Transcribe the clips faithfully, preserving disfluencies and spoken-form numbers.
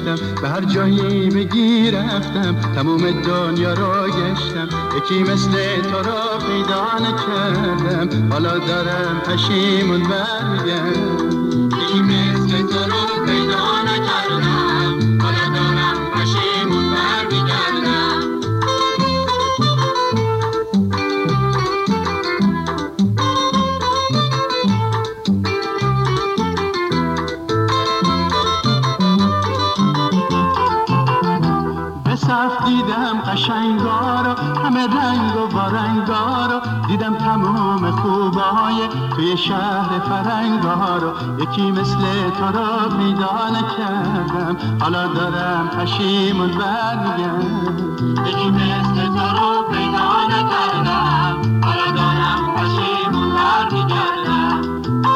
گشتم، به هر جایی بگی رفتم، تموم دنیا را گشتم، یکی مثل تو را پیدا نکردم، حالا دارم پشیمون برمیگردم. یکی مثل تو را پیدا نکردم، حالا دارم پشیمون برمیگردم. صف دیدم قشنگارو، همه رنگ و وارنگارو، دیدم تمام خوبای توی شهر فرنگارو، یکی مثل تو را پیدا نکردم، حالا دارم پشیمون برمیگردم. یکی مثل تو را پیدا نکردم، حالا دارم پشیمون برمیگردم.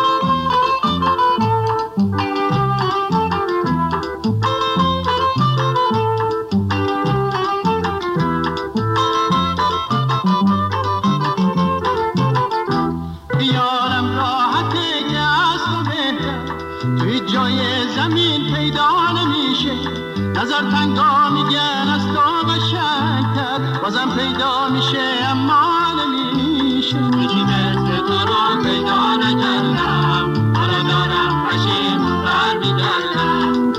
زمین پیدا نمیشه، نظر تنگا میگن از تو قشنگتر، بازم پیدا میشه اما نمیشه. یکی مثل تو رو پیدا نکردم، حالا دارم پشیمون برمیگردم.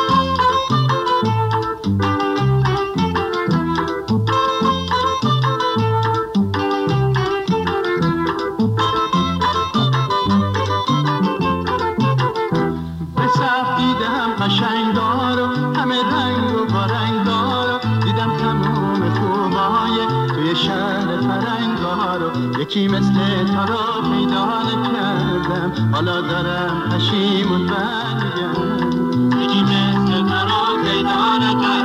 قشنگارو، همه رنگ و وارنگارو، دیدم تمام خوبای توی شهر فرنگارو، یکی مثل تو رو پیدا نکردم، حالا دارم پشیمون برمیگردم. یکی مثل تو رو پیدا نکردم.